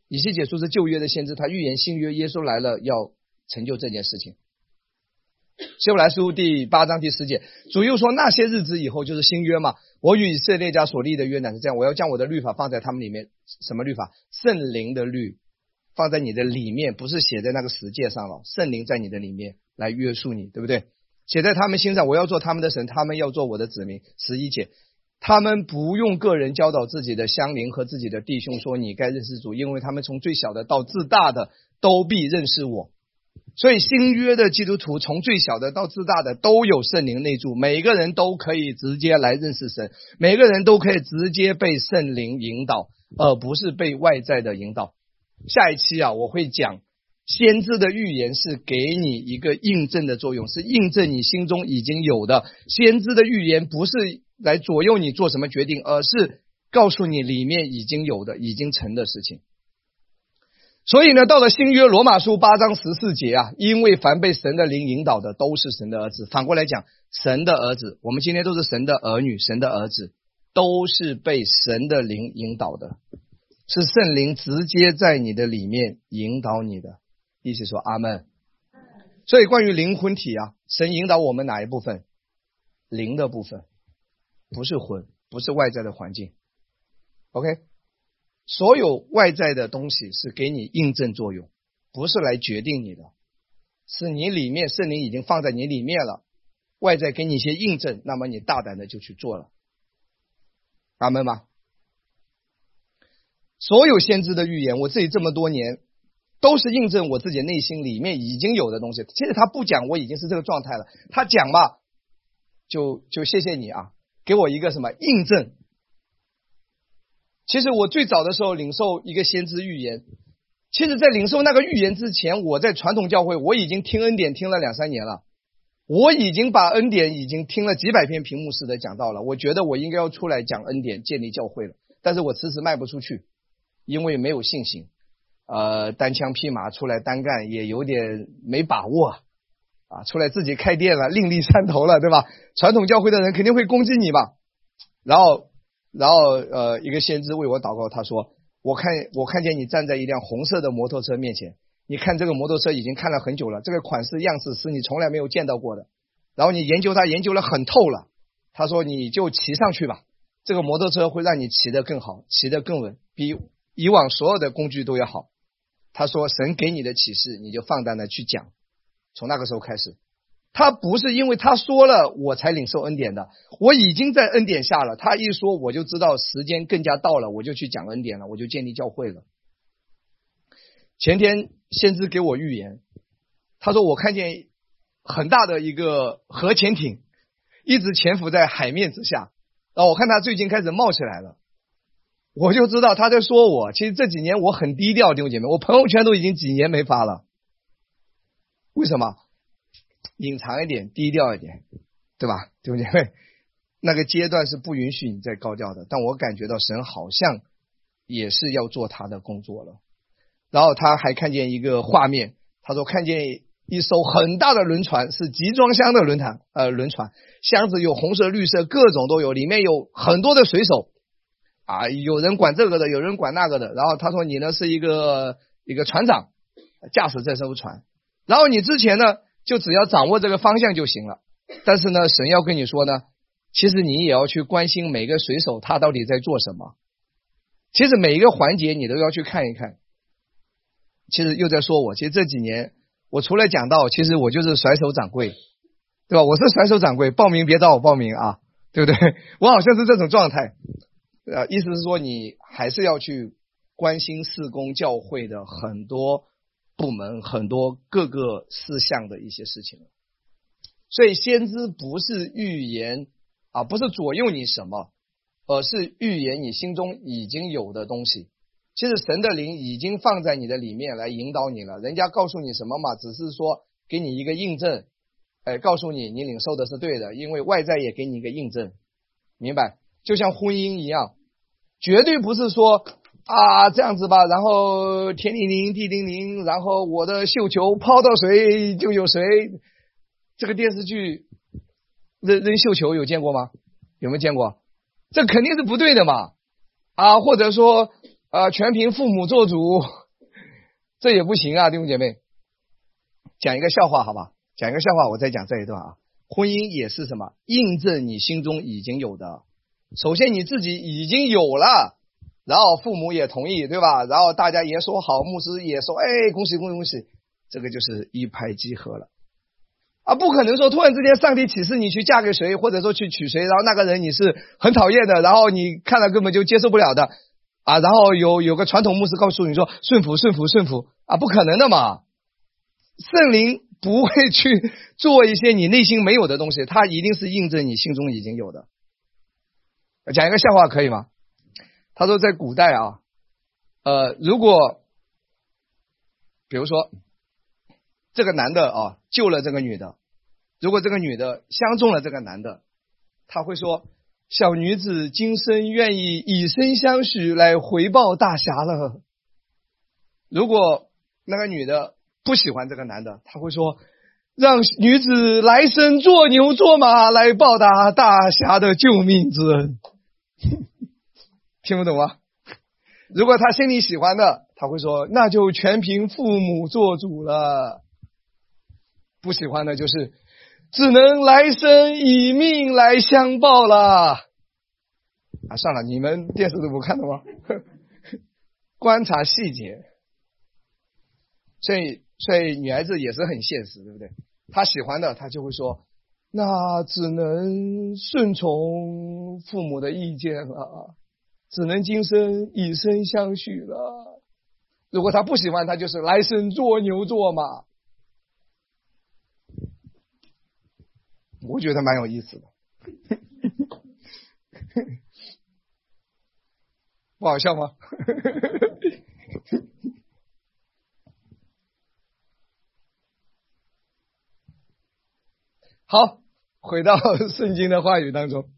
以西结书是旧约的先知，他预言新约耶稣来了要成就这件事情。希伯来书第8章第10节，主又说，那些日子以后就是新约嘛，我与以色列家所立的约乃是这样，我要将我的律法放在他们里面。什么律法？圣灵的律放在你的里面，不是写在那个石诫上了，圣灵在你的里面来约束你，对不对？写在他们心上，我要做他们的神，他们要做我的子民。11节，他们不用个人教导自己的乡邻和自己的弟兄说，你该认识主，因为他们从最小的到自大的都必认识我。所以新约的基督徒从最小的到自大的都有圣灵内住，每个人都可以直接来认识神，每个人都可以直接被圣灵引导，而不是被外在的引导。下一期我会讲先知的预言是给你一个印证的作用，是印证你心中已经有的。先知的预言不是来左右你做什么决定，而是告诉你里面已经有的已经成的事情。所以呢，到了新约罗马书8章14节因为凡被神的灵引导的都是神的儿子。反过来讲，神的儿子，我们今天都是神的儿女，神的儿子都是被神的灵引导的，是圣灵直接在你的里面引导你的。一起说阿们。所以关于灵魂体神引导我们哪一部分？灵的部分，不是魂，不是外在的环境。 OK，所有外在的东西是给你印证作用，不是来决定你的，是你里面圣灵已经放在你里面了，外在给你一些印证，那么你大胆的就去做了。阿们吗？所有先知的预言，我自己这么多年都是印证我自己内心里面已经有的东西。其实他不讲，我已经是这个状态了，他讲嘛，就谢谢你给我一个什么印证。其实我最早的时候领受一个先知预言，其实在领受那个预言之前，我在传统教会我已经听恩典听了2-3年了，我已经把恩典已经听了几百篇屏幕式的讲到了，我觉得我应该要出来讲恩典建立教会了，但是我迟迟迈不出去，因为没有信心，单枪匹马出来单干也有点没把握出来自己开店了，另立山头了，对吧？传统教会的人肯定会攻击你嘛。然后一个先知为我祷告，他说我看见你站在一辆红色的摩托车面前，你看这个摩托车已经看了很久了，这个款式样式是你从来没有见到过的，然后你研究它研究了很透了，他说你就骑上去吧，这个摩托车会让你骑得更好，骑得更稳，比以往所有的工具都要好。他说神给你的启示你就放胆的去讲。从那个时候开始，他不是因为他说了我才领受恩典的，我已经在恩典下了，他一说我就知道时间更加到了，我就去讲恩典了，我就建立教会了。前天先知给我预言，他说我看见很大的一个核潜艇一直潜伏在海面之下，然后我看他最近开始冒起来了，我就知道他在说我。其实这几年我很低调，弟兄姐妹，我朋友圈都已经几年没发了。为什么？隐藏一点，低调一点，对吧？弟兄姐妹，那个阶段是不允许你再高调的，但我感觉到神好像也是要做他的工作了。然后他还看见一个画面，他说看见一艘很大的轮船，是集装箱的轮船，箱子有红色绿色各种都有，里面有很多的水手有人管这个的，有人管那个的。然后他说你呢是一个船长，驾驶这艘船，然后你之前呢就只要掌握这个方向就行了，但是呢神要跟你说呢，其实你也要去关心每个水手他到底在做什么，其实每一个环节你都要去看一看。其实又在说我，其实这几年我除了讲到，其实我就是甩手掌柜，对吧？我是甩手掌柜，报名别找我报名对不对？我好像是这种状态。意思是说你还是要去关心事工教会的很多部门，很多各个事项的一些事情。所以先知不是预言不是左右你什么，而是预言你心中已经有的东西。其实神的灵已经放在你的里面来引导你了，人家告诉你什么嘛，只是说给你一个印证，告诉你你领受的是对的，因为外在也给你一个印证，明白？就像婚姻一样，绝对不是说这样子吧，然后天灵灵地灵灵，然后我的绣球抛到谁就有谁。这个电视剧扔绣球有见过吗？有没有见过？这肯定是不对的嘛。或者说全凭父母做主， 这也不行啊，弟兄姐妹。讲一个笑话好吧，讲一个笑话，我再讲这一段啊。婚姻也是什么？印证你心中已经有的。首先你自己已经有了，然后父母也同意，对吧？然后大家也说好，牧师也说，哎，恭喜恭喜恭喜，这个就是一拍即合了。啊，不可能说突然之间上帝启示你去嫁给谁，或者说去娶谁，然后那个人你是很讨厌的，然后你看了根本就接受不了的啊，然后有个传统牧师告诉你说顺服顺服顺服啊，不可能的嘛。圣灵不会去做一些你内心没有的东西，它一定是印证你心中已经有的。讲一个笑话可以吗？他说在古代啊，如果比如说这个男的啊救了这个女的，如果这个女的相中了这个男的，他会说小女子今生愿意以身相许来回报大侠了。如果那个女的不喜欢这个男的，他会说让女子来生做牛做马来报答大侠的救命之恩。听不懂吗？如果他心里喜欢的，他会说那就全凭父母做主了。不喜欢的就是只能来生以命来相报了。啊，算了，你们电视都不看的吗？观察细节。所以女孩子也是很现实，对不对？她喜欢的，她就会说那只能顺从父母的意见了，只能今生以身相许了。如果她不喜欢，她就是来生做牛做马。我觉得蛮有意思的。不好笑吗？好，回到圣经的话语当中，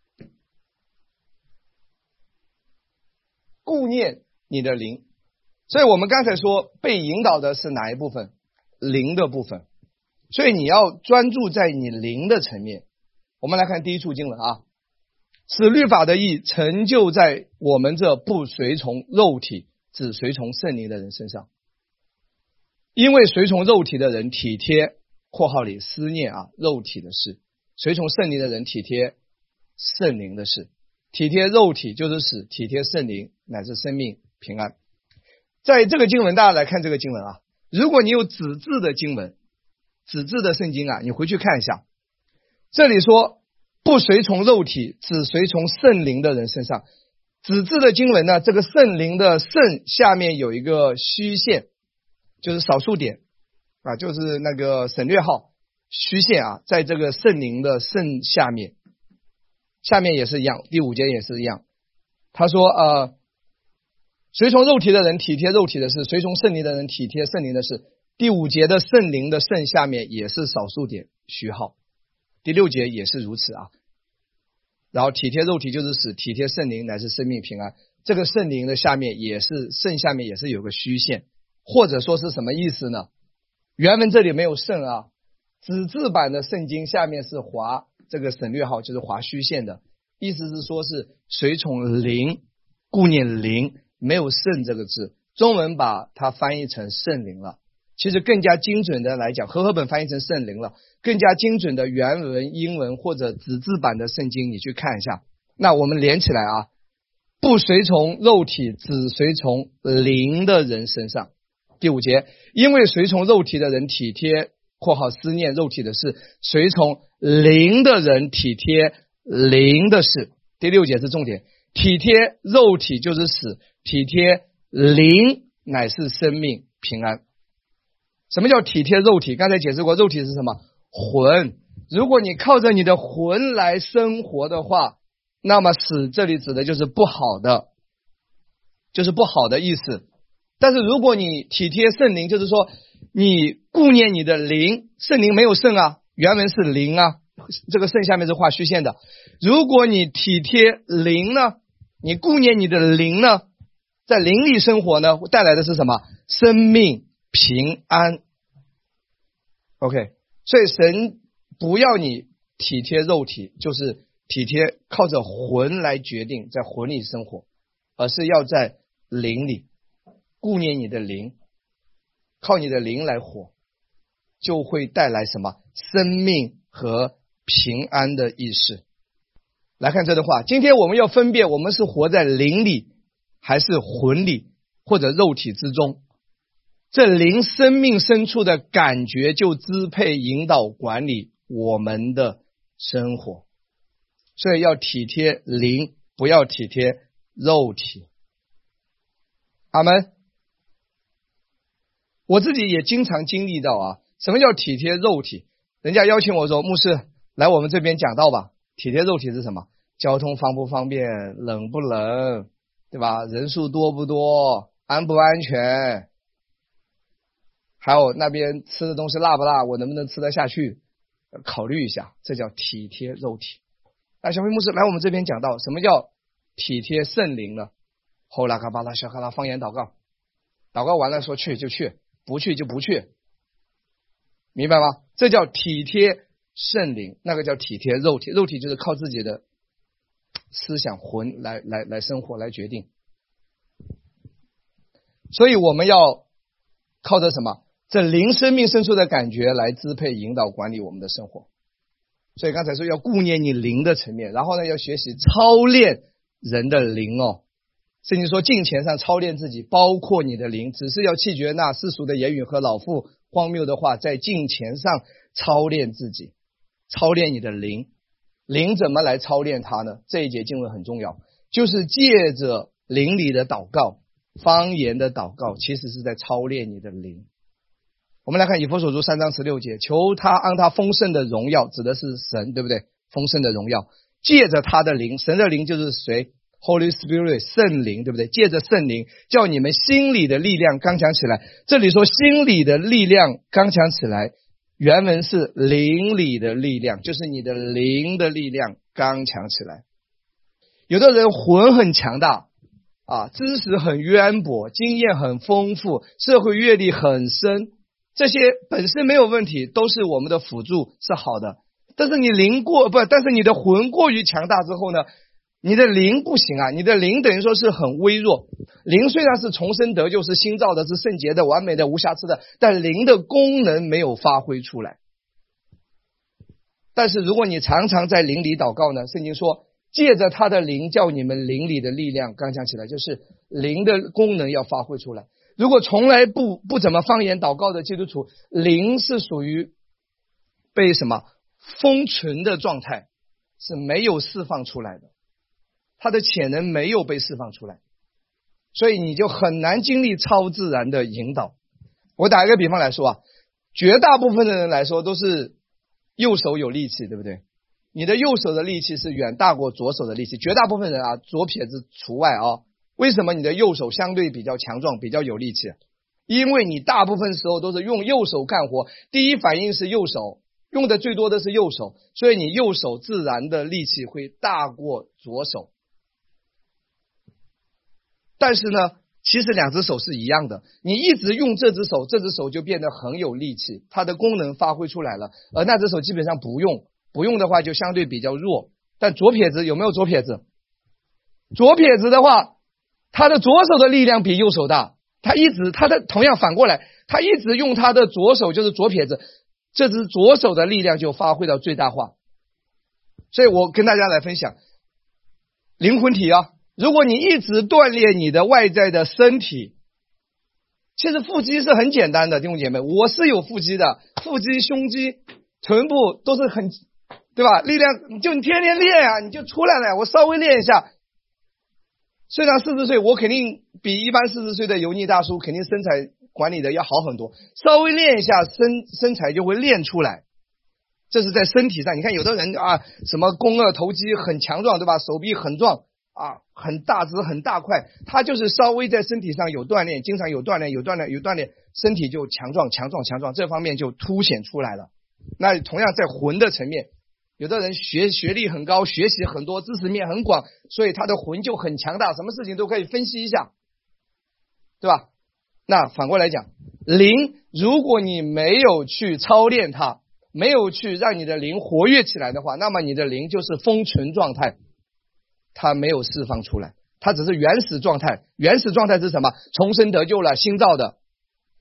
顾念你的灵。所以我们刚才说被引导的是哪一部分？灵的部分。所以你要专注在你灵的层面。我们来看第一处经文啊，使律法的义成就在我们这不随从肉体只随从圣灵的人身上。因为随从肉体的人体贴括号里思念啊肉体的事，随从圣灵的人体贴圣灵的事。体贴肉体就是死，体贴圣灵乃是生命平安。在这个经文，大家来看这个经文啊，如果你有纸质的经文，纸质的圣经啊，你回去看一下，这里说不随从肉体只随从圣灵的人身上。纸质的经文呢，这个圣灵的圣下面有一个虚线，就是少数点啊，就是那个省略号虚线啊，在这个圣灵的圣下面也是一样，第5节也是一样。他说随从肉体的人体贴肉体的事，随从圣灵的人体贴圣灵的事。第5节的圣灵的圣下面也是少数点虚号，第6节也是如此啊。然后体贴肉体就是死，体贴圣灵乃是生命平安。这个圣灵的下面也是圣下面也是有个虚线，或者说是什么意思呢？原文这里没有圣啊，纸质版的圣经下面是划这个省略号，就是划虚线的，意思是说是随从灵，顾念灵，没有圣这个字，中文把它翻译成圣灵了。其实更加精准的来讲，和合本翻译成圣灵了，更加精准的原文英文或者纸质版的圣经你去看一下。那我们连起来啊，不随从肉体只随从灵的人身上。第5节，因为随从肉体的人体贴括号思念肉体的事，随从灵的人体贴灵的事。第6节是重点，体贴肉体就是死，体贴灵乃是生命平安。什么叫体贴肉体？刚才解释过，肉体是什么？魂。如果你靠着你的魂来生活的话，那么死这里指的就是不好的，就是不好的意思。但是如果你体贴圣灵，就是说你顾念你的灵，圣灵没有圣啊，原文是灵啊，这个圣下面是画虚线的。如果你体贴灵呢，你顾念你的灵呢，在灵里生活呢，带来的是什么？生命平安。 OK， 所以神不要你体贴肉体，就是体贴靠着魂来决定在魂里生活，而是要在灵里顾念你的灵， 靠你的灵来活，就会带来什么？生命和平安的意识。来看这段话，今天我们要分辨我们是活在灵里还是魂里或者肉体之中。这灵生命深处的感觉就支配引导管理我们的生活，所以要体贴灵，不要体贴肉体。阿们。我自己也经常经历到什么叫体贴肉体？人家邀请我说，牧师来我们这边讲道吧。体贴肉体是什么？交通方不方便，冷不冷，对吧？人数多不多，安不安全，还有那边吃的东西辣不辣，我能不能吃得下去，考虑一下，这叫体贴肉体。那小飞牧师来我们这边讲到什么叫体贴圣灵呢？后拉卡巴拉小卡拉方言祷告，祷告完了说去就去，不去就不去，明白吗？这叫体贴圣灵，那个叫体贴肉体。肉体就是靠自己的思想魂来生活来决定，所以我们要靠着什么？这灵生命深处的感觉来支配引导管理我们的生活。所以刚才说要顾念你灵的层面，然后呢要学习操练人的灵圣经说敬虔上操练自己，包括你的灵，只是要弃绝那世俗的言语和老妇荒谬的话，在敬虔上操练自己，操练你的灵。灵怎么来操练它呢？这一节经文很重要，就是借着灵里的祷告，方言的祷告，其实是在操练你的灵。我们来看以弗所书3章16节，求他按他丰盛的荣耀，指的是神，对不对？丰盛的荣耀，借着他的灵，神的灵就是谁？ Holy Spirit 圣灵，对不对？借着圣灵叫你们心里的力量刚强起来。这里说心里的力量刚强起来，原文是灵里的力量，就是你的灵的力量刚强起来。有的人魂很强大知识很渊博，经验很丰富，社会阅历很深，这些本身没有问题，都是我们的辅助，是好的。但是你但是你的魂过于强大之后呢，你的灵不行你的灵等于说是很微弱。灵虽然是重生得救，是新造的，是圣洁的，完美的，无瑕疵的，但灵的功能没有发挥出来。但是如果你常常在灵里祷告呢，圣经说借着他的灵叫你们灵里的力量刚强起来，就是灵的功能要发挥出来。如果从来不怎么方言祷告的基督徒，灵是属于被什么封存的状态，是没有释放出来的，他的潜能没有被释放出来，所以你就很难经历超自然的引导。我打一个比方来说绝大部分的人来说都是右手有力气，对不对？你的右手的力气是远大过左手的力气，绝大部分人左撇子除外为什么你的右手相对比较强壮，比较有力气？因为你大部分时候都是用右手干活，第一反应是右手，用的最多的是右手，所以你右手自然的力气会大过左手。但是呢，其实两只手是一样的，你一直用这只手，这只手就变得很有力气，它的功能发挥出来了，而那只手基本上不用的话就相对比较弱。但左撇子有没有左撇子？左撇子的话，他的左手的力量比右手大，同样反过来，他一直用他的左手，就是左撇子，这只左手的力量就发挥到最大化。所以我跟大家来分享灵魂体如果你一直锻炼你的外在的身体，其实腹肌是很简单的，弟兄姐妹，我是有腹肌的，腹肌、胸肌、臀部都是很，对吧？力量你天天练你就出来了。我稍微练一下，虽然40岁，我肯定比一般40岁的油腻大叔肯定身材管理的要好很多，稍微练一下身材就会练出来。这是在身体上，你看有的人什么肱二头肌很强壮，对吧？手臂很壮很大只很大块，他就是稍微在身体上有锻炼，经常有锻炼，身体就强壮，这方面就凸显出来了。那同样在魂的层面，有的人学历很高，学习很多，知识面很广，所以他的魂就很强大，什么事情都可以分析一下，对吧？那反过来讲，灵如果你没有去操练它，没有去让你的灵活跃起来的话，那么你的灵就是封存状态，它没有释放出来，它只是原始状态。原始状态是什么？重生得救了，新造的，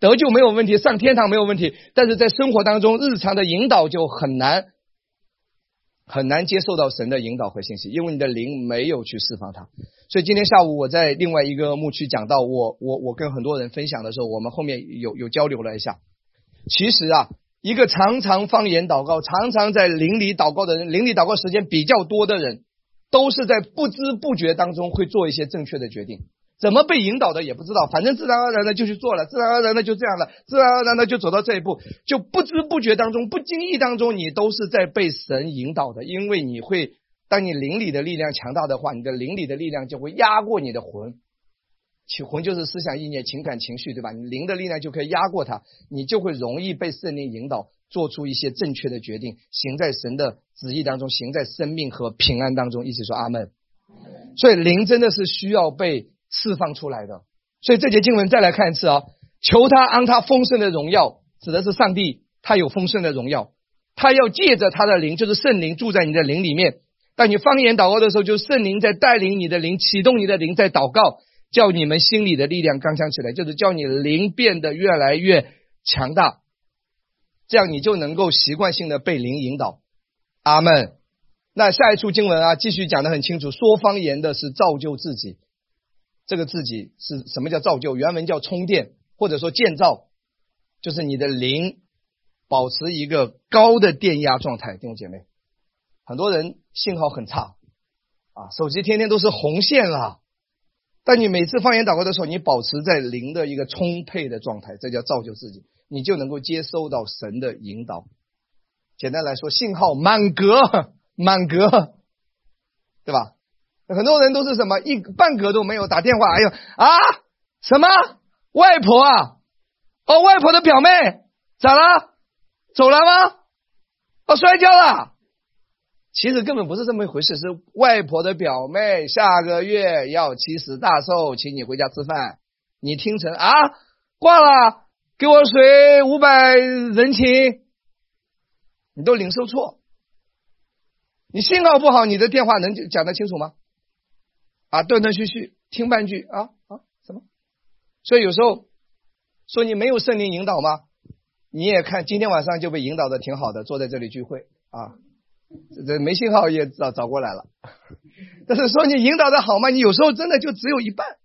得救没有问题，上天堂没有问题，但是在生活当中日常的引导就很难接受到神的引导和信息，因为你的灵没有去释放它。所以今天下午我在另外一个牧区讲到，我跟很多人分享的时候，我们后面有交流了一下。其实啊，一个常常方言祷告，常常在灵里祷告的人，灵里祷告时间比较多的人，都是在不知不觉当中会做一些正确的决定。怎么被引导的也不知道，反正自然而然的就去做了，自然而然的就这样了，自然而然的就走到这一步，就不知不觉当中，不经意当中，你都是在被神引导的。因为你会，当你灵里的力量强大的话，你的灵里的力量就会压过你的魂，魂就是思想意念情感情绪，对吧？你灵的力量就可以压过它，你就会容易被圣灵引导，做出一些正确的决定，行在神的旨意当中，行在生命和平安当中。一起说阿们。所以灵真的是需要被释放出来的。所以这节经文再来看一次啊，求他按他丰盛的荣耀，指的是上帝，他有丰盛的荣耀，他要借着他的灵，就是圣灵住在你的灵里面。当你方言祷告的时候，就是圣灵在带领你的灵，启动你的灵，在祷告，叫你们心里的力量刚强起来，就是叫你的灵变得越来越强大，这样你就能够习惯性的被灵引导。阿们。那下一处经文啊，继续讲得很清楚，说方言的是造就自己。这个自己是什么叫造就？原文叫充电，或者说建造，就是你的灵保持一个高的电压状态。弟兄姐妹，很多人信号很差啊，手机天天都是红线了，但你每次方言祷告的时候，你保持在灵的一个充沛的状态，这叫造就自己，你就能够接收到神的引导。简单来说，信号满格，对吧？很多人都是什么半格都没有，打电话，哎呦啊，什么外婆啊，哦，外婆的表妹咋了？走了吗？哦，摔跤了。其实根本不是这么一回事，是外婆的表妹下个月要70大寿，请你回家吃饭。你听成啊，挂了，给我水500人情，你都领受错。你信号不好，你的电话能讲得清楚吗？啊，断断续续，听半句啊什么？所以有时候说你没有圣灵引导吗？你也看今天晚上就被引导的挺好的，坐在这里聚会啊，这没信号也找过来了。但是说你引导的好吗？你有时候真的就只有一半，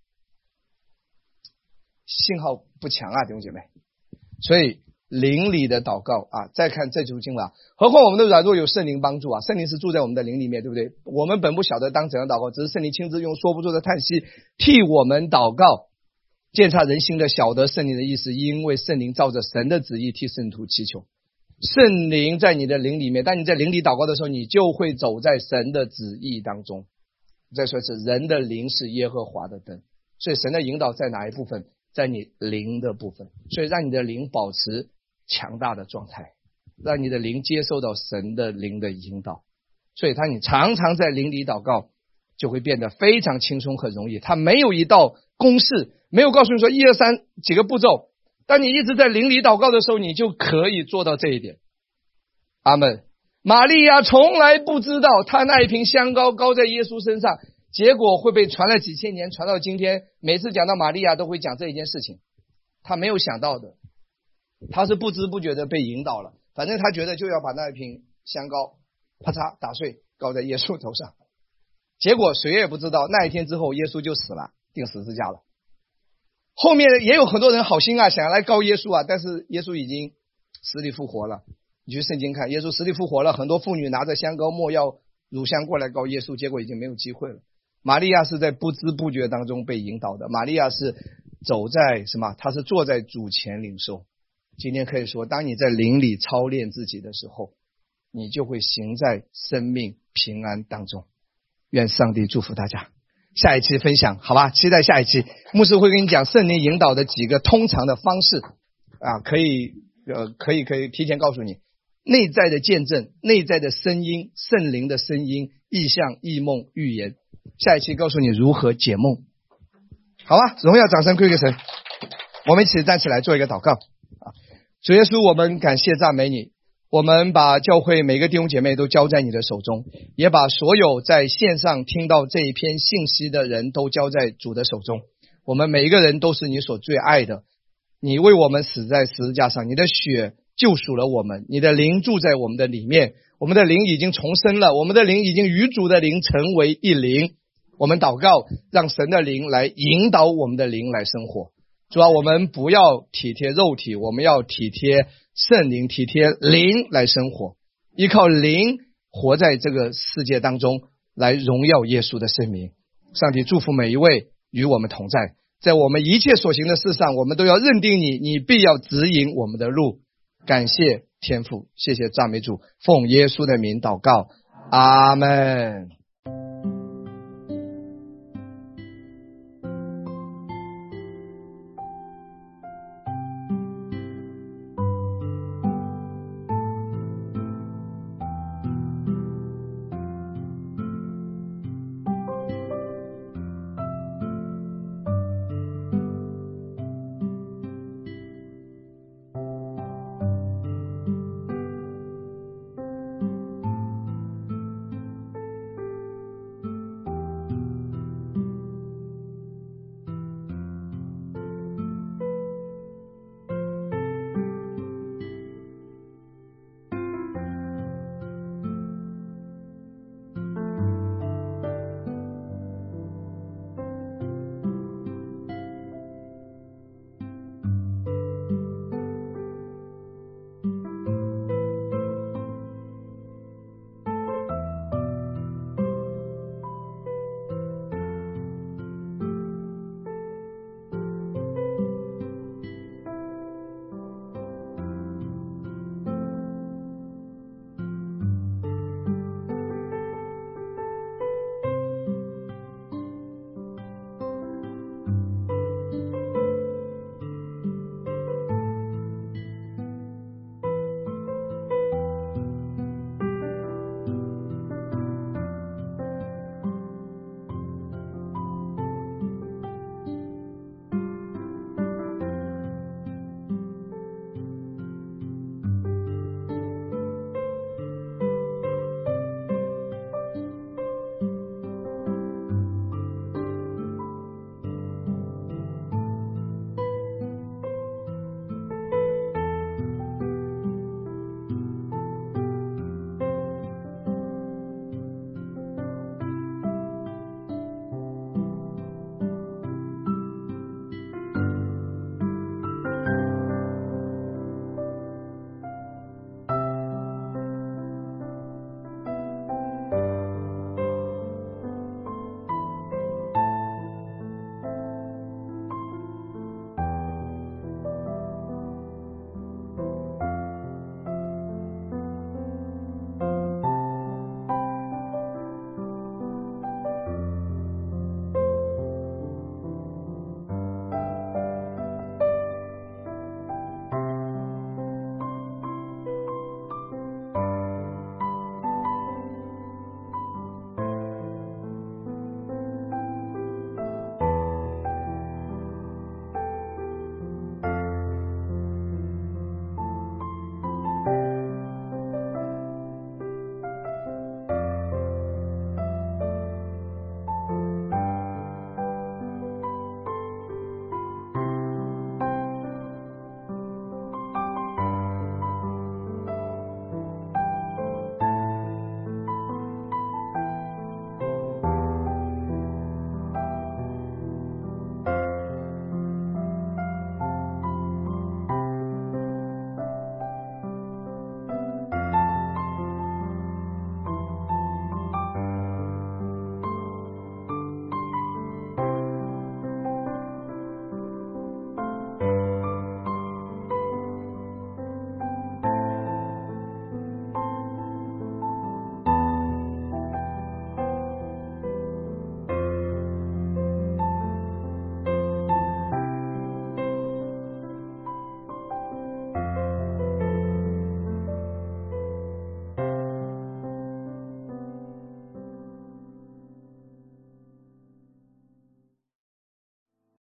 信号不强啊，弟兄姐妹。所以灵里的祷告啊，再看这组经文啊，何况我们的软弱有圣灵帮助啊，圣灵是住在我们的灵里面，对不对？我们本不晓得当怎样祷告，只是圣灵亲自用说不出的叹息替我们祷告，鉴察人心的晓得圣灵的意思，因为圣灵照着神的旨意替圣徒祈求。圣灵在你的灵里面，当你在灵里祷告的时候，你就会走在神的旨意当中。再说一次，人的灵是耶和华的灯，所以神的引导在哪一部分？在你灵的部分。所以让你的灵保持强大的状态，让你的灵接受到神的灵的引导。所以当你常常在灵里祷告，就会变得非常轻松很容易。它没有一道公式，没有告诉你说1、2、3几个步骤，当你一直在灵里祷告的时候，你就可以做到这一点。阿们。玛利亚从来不知道她那一瓶香膏膏在耶稣身上，结果会被传了几千年，传到今天，每次讲到玛利亚都会讲这一件事情。她没有想到的，她是不知不觉的被引导了，反正她觉得就要把那一瓶香膏啪嚓打碎，膏在耶稣头上。结果谁也不知道，那一天之后耶稣就死了，钉十字架了。后面也有很多人好心啊，想要来告耶稣啊，但是耶稣已经死里复活了。你去圣经看，耶稣死里复活了，很多妇女拿着香膏没药乳香过来告耶稣，结果已经没有机会了。玛利亚是在不知不觉当中被引导的，玛利亚是走在什么？她是坐在主前领受。今天可以说，当你在灵里操练自己的时候，你就会行在生命平安当中。愿上帝祝福大家。下一期分享，好吧？期待下一期，牧师会跟你讲圣灵引导的几个通常的方式啊，可以提前告诉你。内在的见证，内在的声音，圣灵的声音，异象、异梦、预言。下一期告诉你如何解梦，好吧？荣耀掌声归给神。我们一起站起来做一个祷告啊！主耶稣，我们感谢赞美你，我们把教会每个弟兄姐妹都交在你的手中，也把所有在线上听到这一篇信息的人都交在主的手中。我们每一个人都是你所最爱的， 你为我们死在十字架上，你的血救赎了我们，你的灵住在我们的里面，我们的灵已经重生了，我们的灵已经与主的灵成为一灵。我们祷告，让神的灵来引导我们的灵来生活。主啊，我们不要体贴肉体，我们要体贴圣灵，体贴灵来生活，依靠灵活在这个世界当中，来荣耀耶稣的圣名。上帝祝福每一位与我们同在，在我们一切所行的事上，我们都要认定你，你必要指引我们的路。感谢天父，谢谢赞美主，奉耶稣的名祷告，阿们。